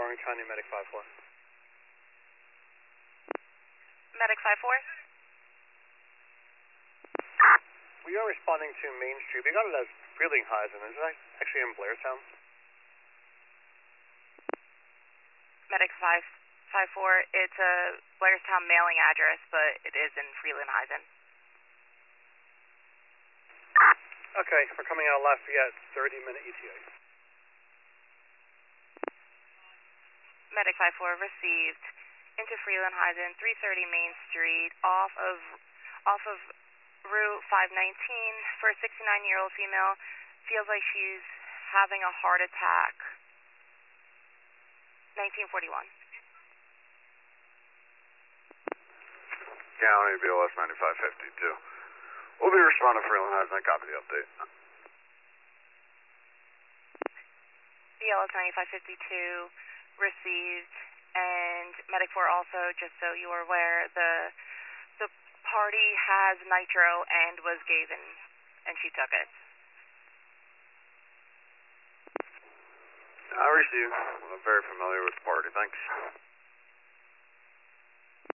Orange County, Medic 5-4. Medic 5-4? We are responding to Main Street. We got it as Frelinghuysen. Is that actually in Blairstown? Medic 5-4, it's a Blairstown mailing address, but it is in Frelinghuysen. Okay, we're coming out of Lafayette, 30-minute ETA. Medic 5-4 received into Frelinghuysen, 330 Main Street, off of Route 519 for a 69-year-old female. Feels like she's having a heart attack. 1941. County BLS 9552. We'll be responding for Frelinghuysen. Copy the update. BLS 9552 received, and Medic 4 also, just so you are aware, the party has nitro and was given, and she took it. I received. I'm very familiar with the party. Thanks.